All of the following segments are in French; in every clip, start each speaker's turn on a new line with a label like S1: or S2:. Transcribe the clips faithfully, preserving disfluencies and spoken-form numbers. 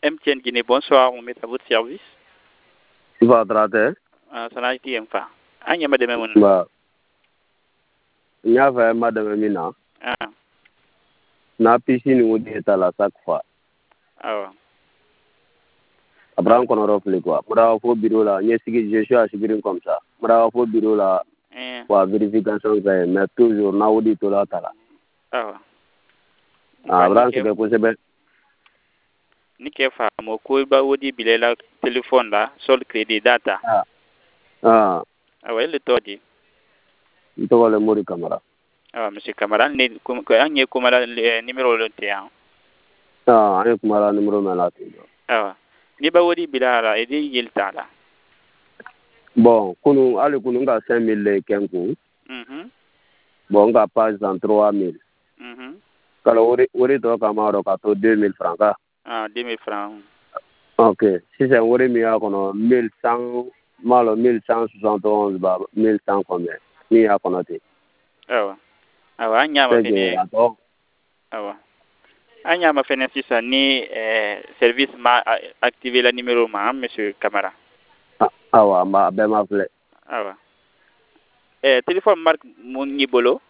S1: M T N Guinée, bonsoir, on met à votre service.
S2: Va traiter.
S1: Ah, ça n'a été un pas. Ah, il y a madame Moun.
S2: Bah. Il y avait madame Mina.
S1: Ah.
S2: Na piscine où il est à la chaque fois.
S1: Ah ouais.
S2: Après, on connaît reflet quoi. Moi, au bureau là, je suis à Sibirin comme ça. Moi, au bureau là, pour vérification, mais toujours, na où dit tout là, là.
S1: Ah ouais.
S2: Ah, vraiment, c'est possible.
S1: Ni ke fa mo ko ba wodi bilela téléphone là sol crédit data.
S2: Ah. Ah.
S1: Ah ouais, le todi.
S2: Ito le mori camera.
S1: Ah, monsieur Camara, ni ko anye ko mala numéro le tien.
S2: Ah, anye ko mala numéro mala ti.
S1: Ah. Ni ba wodi bilala e di yelta la.
S2: Bon, kunu ali kunu nga cinq mille kenku.
S1: Mhm.
S2: Bon, nga page dans trois mille.
S1: Mhm.
S2: Kala wori wori to kamaro ka to deux mille francs.
S1: Ah, deux mille francs.
S2: OK. Si c'est wori mi a kono mille cent malo mille cent soixante et onze ba mille cent combien? Mi a kono ti.
S1: Ah. Ah, anya ma fene. Ah. Anya ma fene si ça ni eh, service ma activer la numéro ma monsieur Camara.
S2: Ah wa ma be ma fle.
S1: Ah wa. Eh téléphone marque mon nibolo.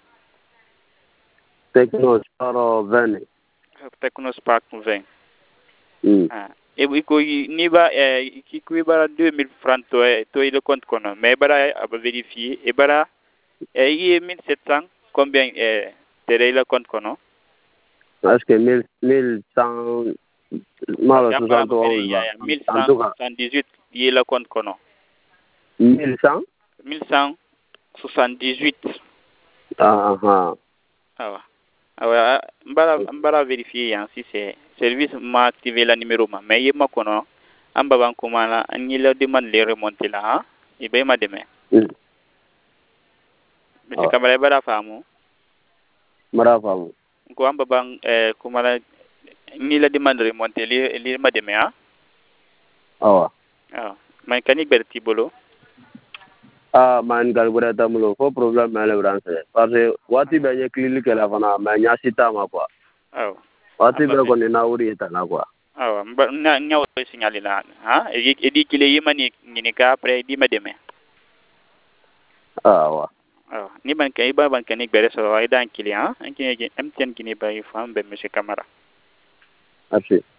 S2: Tecno Spark vingt.
S1: Tecno Spark vingt.
S2: Mm.
S1: Ah. Et oui ko ni ba eh ki ku bara deux mille francs to to le compte kono mais bara à vérifier et bara eh y mille sept cents combien eh tere le compte kono.
S2: Est-ce que mille mille cent malo soixante et onze ba.
S1: mille cent soixante-dix-huit y le compte kono.
S2: mille cent
S1: mille cent soixante-dix-huit.
S2: Ah ah.
S1: Ah ouais. Ah ouais, mbara mbara vérifier hein, si c'est service m'a activé la numéro ma mais yema kono amba ban kumana anyi la demande les remonter là hein et ben ma demain.
S2: Mm.
S1: Monsieur ah. Kamara bara famu.
S2: Mara famu.
S1: Ko amba ban eh kumana ni la demande remonter les les ma demain hein.
S2: Ah.
S1: Ah, mécanique berti bolo.
S2: Ah, man galbura tamulo fo problème mele branche parce que wati be nye clinique la fana mais nya sita ma quoi.
S1: Ah.
S2: Wati be ko ni na wuri eta na quoi.
S1: Ah, na nya o signaler là hein et dit qu'il est yemani ni ka après di ma demain.
S2: Ah wa.
S1: Ah, ni ban kay ba ban kanik bere so ay dan client, an kini M T N kini ba ifam be monsieur Camara.
S2: Merci.